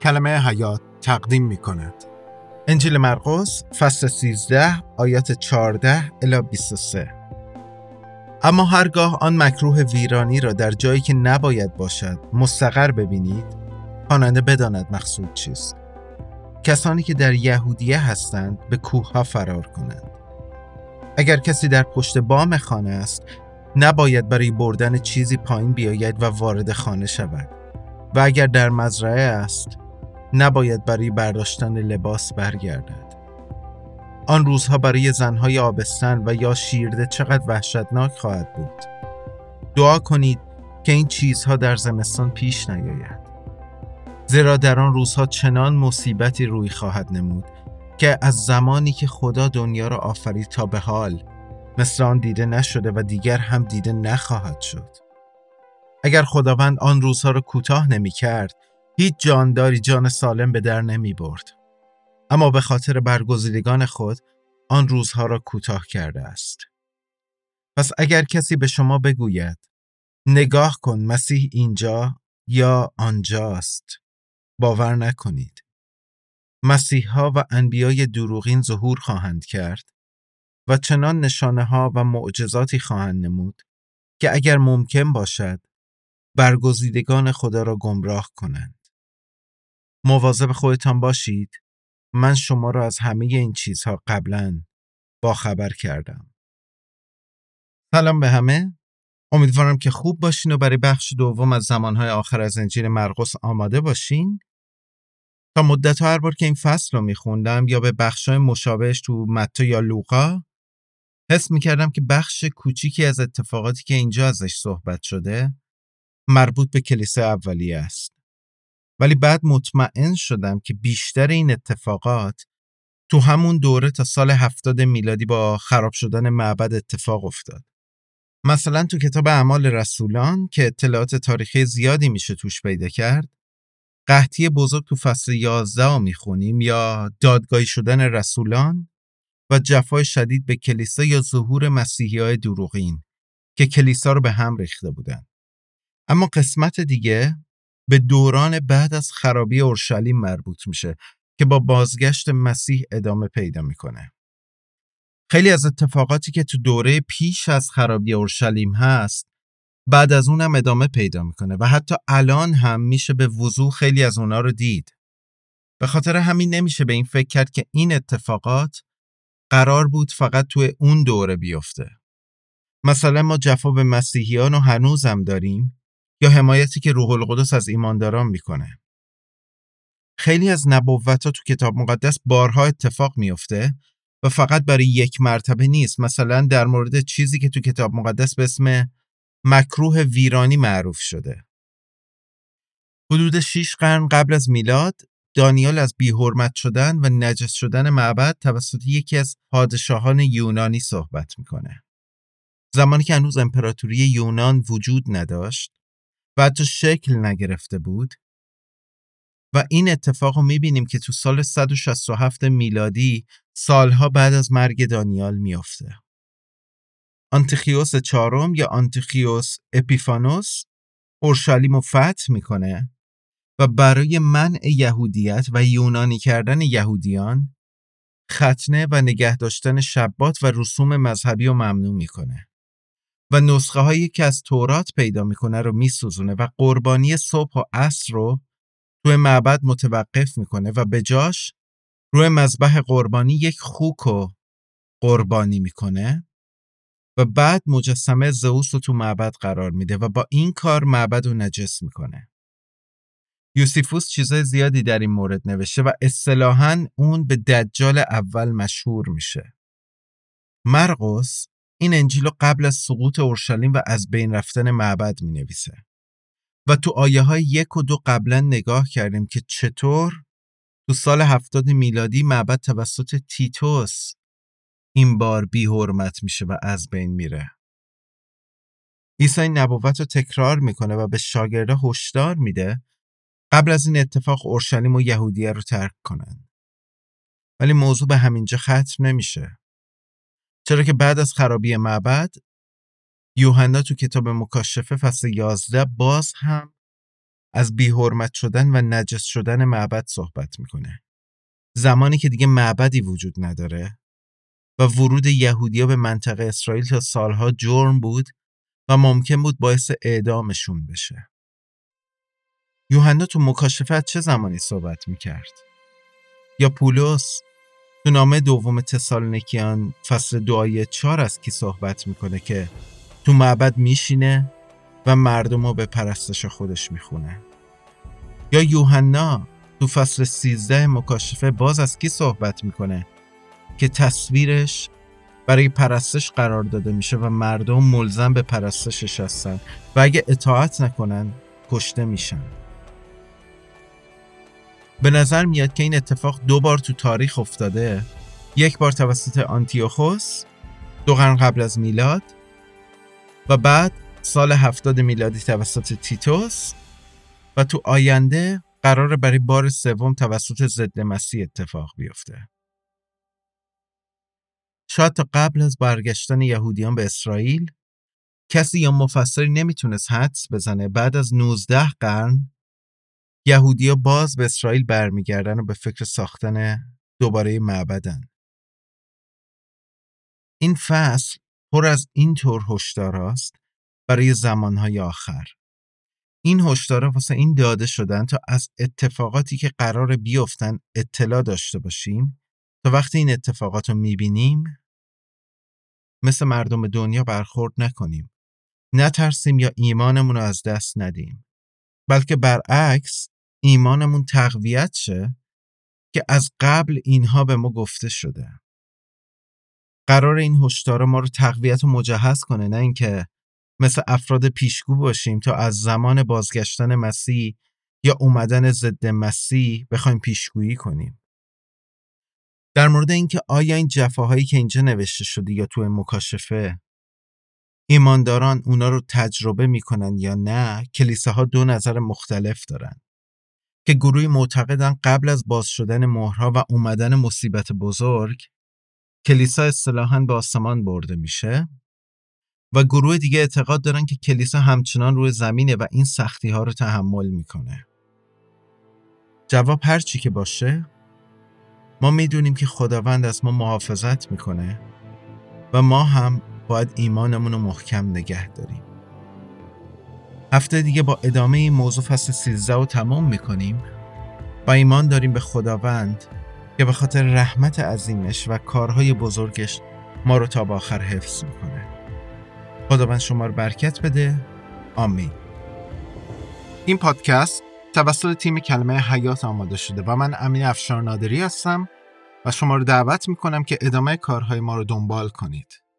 کلمه حیات تقدیم می کند. انجیل مرقس فصل 13 آیات 14 الی 23. اما هرگاه آن مکروه ویرانی را در جایی که نباید باشد مستقر ببینید، خواننده بداند مقصود چیست. کسانی که در یهودیه هستند به کوه‌ها فرار کنند. اگر کسی در پشت بام خانه است، نباید برای بردن چیزی پایین بیاید و وارد خانه شود. و اگر در مزرعه است، نباید برای برداشتن لباس برگردد. آن روزها برای زنهای آبستن و یا شیرده چقدر وحشتناک خواهد بود. دعا کنید که این چیزها در زمستان پیش نیاید. زیرا در آن روزها چنان مصیبتی روی خواهد نمود که از زمانی که خدا دنیا را آفرید تا به حال مثل آن دیده نشده و دیگر هم دیده نخواهد شد. اگر خداوند آن روزها را کوتاه نمی کرد، هیچ جانداری جان سالم به در نمی برد. اما به خاطر برگزیدگان خود آن روزها را کوتاه کرده است. پس اگر کسی به شما بگوید نگاه کن مسیح اینجا یا آنجاست، باور نکنید. مسیحا و انبیای دروغین ظهور خواهند کرد و چنان نشانه ها و معجزاتی خواهند نمود که اگر ممکن باشد برگزیدگان خدا را گمراه کنند. مواظب خودتان باشید. من شما را از همه این چیزها قبلا باخبر کردم. سلام به همه. امیدوارم که خوب باشین و برای بخش دوم از زمانهای آخر از انجیل مرقس آماده باشین. تا مدت‌ها هر بار که این فصل رو میخوندم یا به بخش‌های مشابهش تو متی یا لوقا، حس میکردم که بخش کوچیکی از اتفاقاتی که اینجا ازش صحبت شده مربوط به کلیسای اولیه است. ولی بعد مطمئن شدم که بیشتر این اتفاقات تو همون دوره تا سال 70 میلادی با خراب شدن معبد اتفاق افتاد. مثلا تو کتاب اعمال رسولان که اطلاعات تاریخی زیادی میشه توش پیدا کرد، قحطی بزرگ تو فصل 11 رو میخونیم یا دادگاهی شدن رسولان و جفای شدید به کلیسا یا ظهور مسیحیای دروغین که کلیسا رو به هم ریخته بودن. اما قسمت دیگه به دوران بعد از خرابی اورشلیم مربوط میشه که با بازگشت مسیح ادامه پیدا میکنه. خیلی از اتفاقاتی که تو دوره پیش از خرابی اورشلیم هست بعد از اونم ادامه پیدا میکنه و حتی الان هم میشه به وضوح خیلی از اونا رو دید. به خاطر همین نمیشه به این فکر کرد که این اتفاقات قرار بود فقط توی اون دوره بیفته. مثلا ما جفا به مسیحیان رو هنوزم داریم یا حمایتی که روح القدس از ایمانداران میکنه. خیلی از نبوت‌ها تو کتاب مقدس بارها اتفاق میفته و فقط برای یک مرتبه نیست. مثلا در مورد چیزی که تو کتاب مقدس به اسم مکروه ویرانی معروف شده. حدود 6 قرن قبل از میلاد دانیال از بی‌حرمت شدن و نجس شدن معبد توسط یکی از پادشاهان یونانی صحبت میکنه. زمانی که هنوز امپراتوری یونان وجود نداشت و حتی شکل نگرفته بود و این اتفاق رو میبینیم که تو سال 167 میلادی سالها بعد از مرگ دانیال میافته. آنتیخیوس چهارم یا آنتیخیوس اپیفانوس اورشلیم رو فتح میکنه و برای منع یهودیت و یونانی کردن یهودیان ختنه و نگه داشتن شبات و رسوم مذهبی رو ممنوع میکنه و نسخه هایی که از تورات پیدا میکنه رو میسوزونه و قربانی صبح و عصر رو روی معبد متوقف میکنه و به جاش روی مذبح قربانی یک خوک رو قربانی میکنه و بعد مجسمه زئوس رو تو معبد قرار میده و با این کار معبد رو نجس میکنه. یوسیفوس چیزای زیادی در این مورد نوشته و اصطلاحاً اون به دجال اول مشهور میشه. مرقس این انجیل رو قبل از سقوط اورشلیم و از بین رفتن معبد مینویسه و تو آیه های 1 و 2 قبلا نگاه کردیم که چطور تو سال 70 میلادی معبد توسط تیتوس این بار بی حرمت میشه و از بین میره. عیسی این نبوت رو تکرار میکنه و به شاگرده هشدار میده قبل از این اتفاق اورشلیم و یهودیه رو ترک کنن. ولی موضوع به همینجا ختم نمیشه. چرا که بعد از خرابی معبد یوحنا تو کتاب مکاشفه فصل 11 باز هم از بی‌حرمت شدن و نجس شدن معبد صحبت میکنه. زمانی که دیگه معبدی وجود نداره و ورود یهودی‌ها به منطقه اسرائیل تا سالها جرم بود و ممکن بود باعث اعدامشون بشه. یوحنا تو مکاشفه چه زمانی صحبت میکرد؟ یا پولس تو نامه دوم تسالونیکیان فصل 2 آیه 4 از کی صحبت میکنه که تو معبد میشینه و مردم رو به پرستش خودش میخونه؟ یا یوحنا تو فصل 13 مکاشفه باز از کی صحبت میکنه که تصویرش برای پرستش قرار داده میشه و مردم ملزم به پرستشش هستن و اگه اطاعت نکنن کشته میشن؟ به نظر میاد که این اتفاق 2 بار تو تاریخ افتاده. 1 بار توسط آنتیوخوس 2 قرن قبل از میلاد و بعد سال 70 میلادی توسط تیتوس و تو آینده قراره برای بار 3 توسط ضد مسیح اتفاق بیفته. شاید تا قبل از برگشتن یهودیان به اسرائیل کسی یا مفسری نمیتونست حدس بزنه بعد از 19 قرن یهودی‌ها باز به اسرائیل برمیگردن و به فکر ساختن دوباره معبدن. این فصل پر از این طور هشداراست برای زمانهای آخر. این هشدارا واسه این داده شدن تا از اتفاقاتی که قرار بیفتن اطلاع داشته باشیم تا وقتی این اتفاقات رو میبینیم مثل مردم دنیا برخورد نکنیم، نترسیم یا ایمانمون رو از دست ندیم، بلکه برعکس ایمانمون تقویت شه که از قبل اینها به ما گفته شده. قرار این هشدارا ما رو تقویت و مجهز کنه، نه اینکه مثل افراد پیشگو باشیم تا از زمان بازگشتن مسیح یا اومدن ضد مسیح بخوایم پیشگویی کنیم. در مورد اینکه آیا این جفاهایی که اینجا نوشته شده یا تو مکاشفه ایمانداران اونا رو تجربه میکنن یا نه، کلیساها 2 نظر مختلف دارن که گروهی معتقدن قبل از باز شدن مهرها و اومدن مصیبت بزرگ کلیسا اصطلاحاً به آسمان برده میشه و گروه دیگه اعتقاد دارن که کلیسا همچنان روی زمینه و این سختی ها رو تحمل میکنه. جواب هر چی که باشه ما میدونیم که خداوند از ما محافظت میکنه و ما هم باید ایمانمون رو محکم نگه داریم. هفته دیگه با ادامه این موضوع فصل 13 رو تمام میکنیم و ایمان داریم به خداوند که به خاطر رحمت عظیمش و کارهای بزرگش ما رو تا به آخر حفظ میکنه. خداوند شما رو برکت بده. آمین. این پادکست توسط تیم کلمه حیات آماده شده و من امین افشار نادری هستم و شما رو دعوت میکنم که ادامه کارهای ما رو دنبال کنید.